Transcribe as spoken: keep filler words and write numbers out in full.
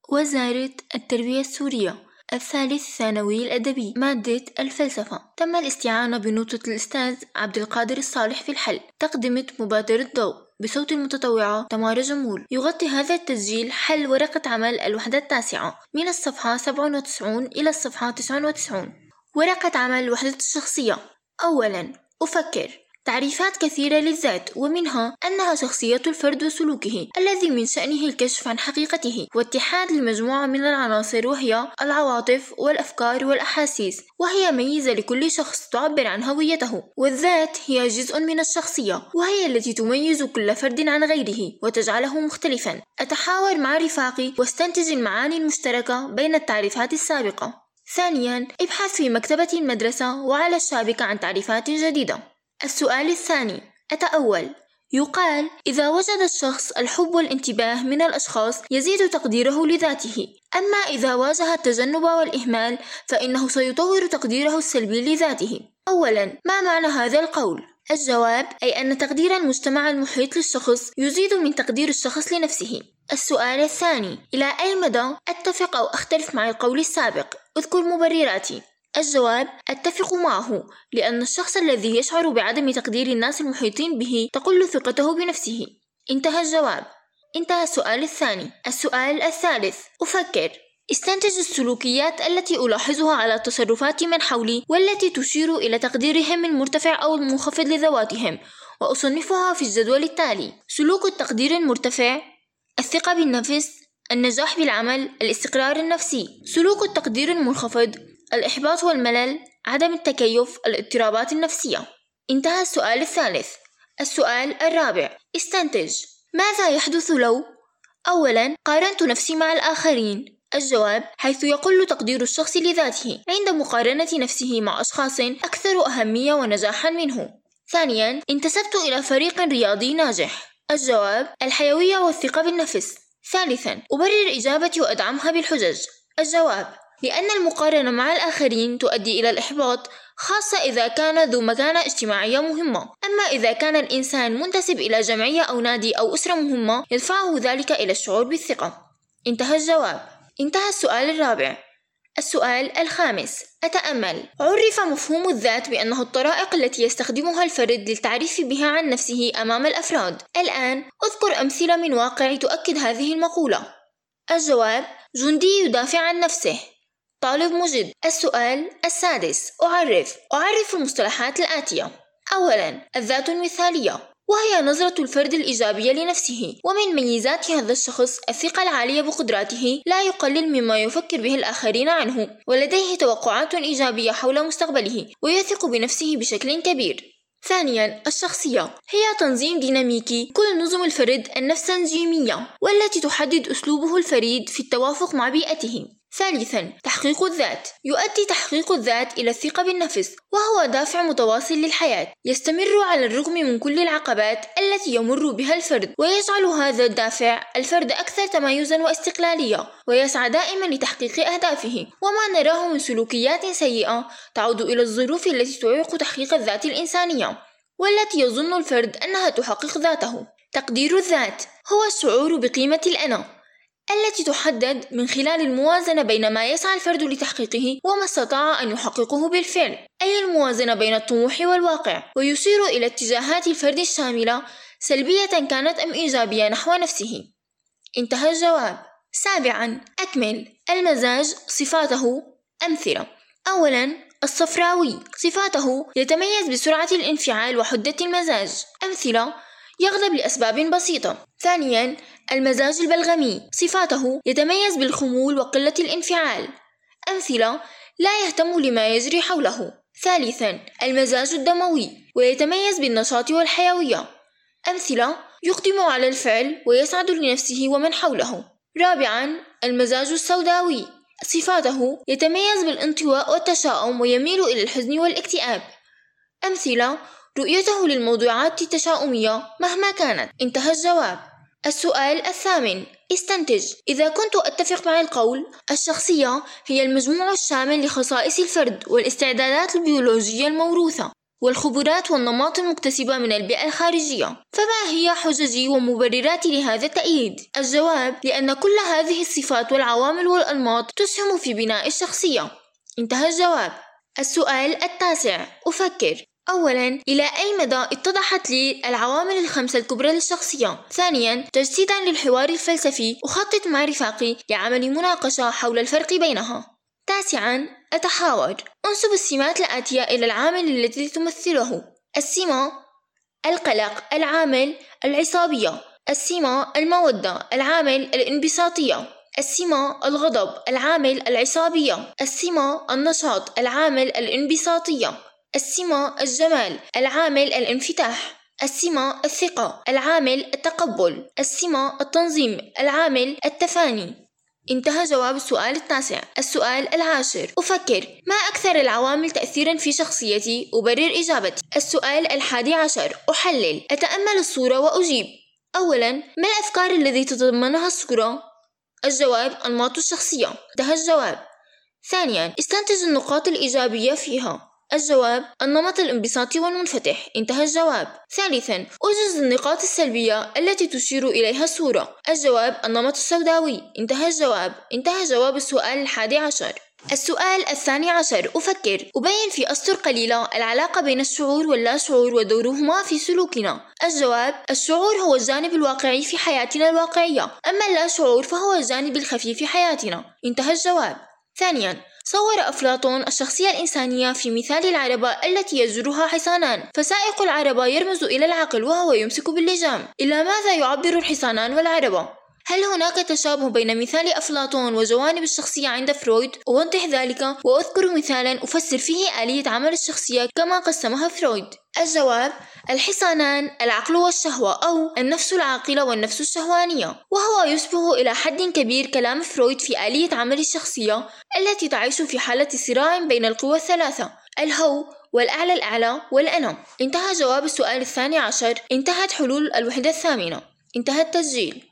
وزارة التربية السورية. الثالث ثانوي الأدبي، مادة الفلسفة. تم الاستعانة بنوتة الأستاذ عبد القادر الصالح في الحل. تقدمت مبادرة ضوء بصوت المتطوعة تمارا جمول. يغطي هذا التسجيل حل ورقة عمل الوحدة التاسعة من الصفحة سبعة وتسعين إلى الصفحة تسعة وتسعين. ورقة عمل الوحدة الشخصية. أولاً، أفكر. تعريفات كثيرة للذات، ومنها أنها شخصية الفرد وسلوكه الذي من شأنه الكشف عن حقيقته واتحاد المجموعة من العناصر، وهي العواطف والأفكار والأحاسيس، وهي ميزة لكل شخص تعبر عن هويته. والذات هي جزء من الشخصية، وهي التي تميز كل فرد عن غيره وتجعله مختلفا. أتحاور مع رفاقي واستنتج المعاني المشتركة بين التعريفات السابقة. ثانيا، ابحث في مكتبة المدرسة وعلى الشابكة عن تعريفات جديدة. السؤال الثاني، أتأول. يقال إذا وجد الشخص الحب والانتباه من الأشخاص يزيد تقديره لذاته، أما إذا واجه التجنب والإهمال فإنه سيطور تقديره السلبي لذاته. أولاً، ما معنى هذا القول؟ الجواب أي أن تقدير المجتمع المحيط للشخص يزيد من تقدير الشخص لنفسه. السؤال الثاني، إلى أي مدى أتفق أو أختلف مع القول السابق؟ اذكر مبرراتي. الجواب: أتفق معه، لأن الشخص الذي يشعر بعدم تقدير الناس المحيطين به تقل ثقته بنفسه. انتهى الجواب. انتهى السؤال الثاني. السؤال الثالث، أفكر. استنتج السلوكيات التي ألاحظها على تصرفات من حولي والتي تشير إلى تقديرهم المرتفع أو المنخفض لذواتهم، وأصنفها في الجدول التالي: سلوك التقدير المرتفع، الثقة بالنفس، النجاح بالعمل، الاستقرار النفسي. سلوك التقدير المنخفض: الإحباط والملل، عدم التكيف، الاضطرابات النفسية. انتهى السؤال الثالث. السؤال الرابع، استنتج. ماذا يحدث لو؟ أولاً، قارنت نفسي مع الآخرين. الجواب: حيث يقل تقدير الشخص لذاته عند مقارنة نفسه مع أشخاص أكثر أهمية ونجاحاً منه. ثانياً، انتسبت إلى فريق رياضي ناجح. الجواب: الحيوية والثقة بالنفس. ثالثاً، أبرر إجابتي وأدعمها بالحجج. الجواب: لأن المقارنة مع الآخرين تؤدي إلى الإحباط، خاصة إذا كان ذو مكانة اجتماعية مهمة. أما إذا كان الإنسان منتسب إلى جمعية أو نادي أو أسرة مهمة يدفعه ذلك إلى الشعور بالثقة. انتهى الجواب. انتهى السؤال الرابع. السؤال الخامس، أتأمل. عرف مفهوم الذات بأنه الطرائق التي يستخدمها الفرد للتعريف بها عن نفسه أمام الأفراد. الآن أذكر أمثلة من واقع تؤكد هذه المقولة. الجواب: جندي يدافع عن نفسه، طالب مجد. السؤال السادس، أعرف. أعرف المصطلحات الآتية. أولاً، الذات المثالية، وهي نظرة الفرد الإيجابية لنفسه، ومن ميزات هذا الشخص الثقة العالية بقدراته، لا يقلل مما يفكر به الآخرين عنه، ولديه توقعات إيجابية حول مستقبله، ويثق بنفسه بشكل كبير. ثانياً، الشخصية، هي تنظيم ديناميكي كل نظم الفرد النفسنجيمية، والتي تحدد أسلوبه الفريد في التوافق مع بيئته. ثالثاً، تحقيق الذات. يؤدي تحقيق الذات إلى الثقة بالنفس، وهو دافع متواصل للحياة يستمر على الرغم من كل العقبات التي يمر بها الفرد، ويجعل هذا الدافع الفرد أكثر تميزاً واستقلالية، ويسعى دائماً لتحقيق أهدافه. وما نراه من سلوكيات سيئة تعود إلى الظروف التي تعيق تحقيق الذات الإنسانية، والتي يظن الفرد أنها تحقق ذاته. تقدير الذات هو الشعور بقيمة الأنا، التي تحدد من خلال الموازنة بين ما يسعى الفرد لتحقيقه وما استطاع أن يحققه بالفعل، أي الموازنة بين الطموح والواقع، ويشير إلى اتجاهات الفرد الشاملة سلبية كانت أم إيجابية نحو نفسه. انتهى الجواب. سابعاً، أكمل. المزاج، صفاته. أمثلة. أولاً، الصفراوي، صفاته يتميز بسرعة الانفعال وحدة المزاج. أمثلة: يغضب لأسباب بسيطة. ثانياً، المزاج البلغمي، صفاته يتميز بالخمول وقلة الانفعال. أمثلة: لا يهتم لما يجري حوله. ثالثاً، المزاج الدموي، ويتميز بالنشاط والحيوية. أمثلة: يقدم على الفعل ويسعد لنفسه ومن حوله. رابعاً، المزاج السوداوي، صفاته يتميز بالانطواء والتشاؤم ويميل إلى الحزن والاكتئاب. أمثلة: رؤيته للموضوعات التشاؤمية مهما كانت. انتهى الجواب. السؤال الثامن، استنتج. إذا كنت أتفق مع القول الشخصية هي المجموع الشامل لخصائص الفرد والاستعدادات البيولوجية الموروثة، والخبرات والنماط المكتسبة من البيئة الخارجية. فما هي حججي ومبرراتي لهذا التأييد؟ الجواب: لأن كل هذه الصفات والعوامل والأنماط تسهم في بناء الشخصية. انتهى الجواب. السؤال التاسع: أفكر. أولاً، إلى أي مدى اتضحت لي العوامل الخمسة الكبرى للشخصية؟ ثانياً، تجسيداً للحوار الفلسفي، أخطط مع رفاقي لعمل مناقشة حول الفرق بينها. تاسعاً، أتحاور. أنسب السمات الآتية إلى العامل الذي تمثله. السمة: القلق. العامل: العصابية. السمة: المودة. العامل: الانبساطية. السمة: الغضب. العامل: العصابية. السمة: النشاط. العامل: الانبساطية. السمة: الجمال. العامل: الانفتاح. السمة: الثقة. العامل: التقبل. السمة: التنظيم. العامل: التفاني. انتهى جواب السؤال التاسع. السؤال العاشر: أفكر. ما أكثر العوامل تأثيرا في شخصيتي؟ أبرر إجابتي. السؤال الحادي عشر: أحلل. أتأمل الصورة وأجيب. أولا، ما الأفكار التي تتضمنها الصورة؟ الجواب: أنماط الشخصية. انتهى الجواب. ثانيا، استنتج النقاط الإيجابية فيها. الجواب: النمط الانبساطي والمنفتح. انتهى الجواب. ثالثا، أوجز النقاط السلبية التي تشير إليها الصورة. الجواب: النمط السوداوي. انتهى الجواب. انتهى جواب السؤال الحادي عشر. السؤال الثاني عشر: أفكر. أبين في أسطر قليلة العلاقة بين الشعور واللا شعور ودورهما في سلوكنا. الجواب: الشعور هو الجانب الواقعي في حياتنا الواقعية، أما اللا شعور فهو الجانب الخفي في حياتنا. انتهى الجواب. ثانيا، صور أفلاطون الشخصية الإنسانية في مثال العربة التي يجرها حصانان، فسائق العربة يرمز إلى العقل وهو يمسك باللجام. إلى ماذا يعبر الحصانان والعربة؟ هل هناك تشابه بين مثال أفلاطون وجوانب الشخصية عند فرويد؟ أوضح ذلك وأذكر مثالا أفسر فيه آلية عمل الشخصية كما قسمها فرويد. الجواب: الحصانان العقل والشهوة، أو النفس العاقلة والنفس الشهوانية، وهو يشبه إلى حد كبير كلام فرويد في آلية عمل الشخصية التي تعيش في حالة صراع بين القوى الثلاثة: الهو والأعلى الأعلى والأنا. انتهى جواب السؤال الثاني عشر. انتهت حلول الوحدة الثامنة. انتهى التسجيل.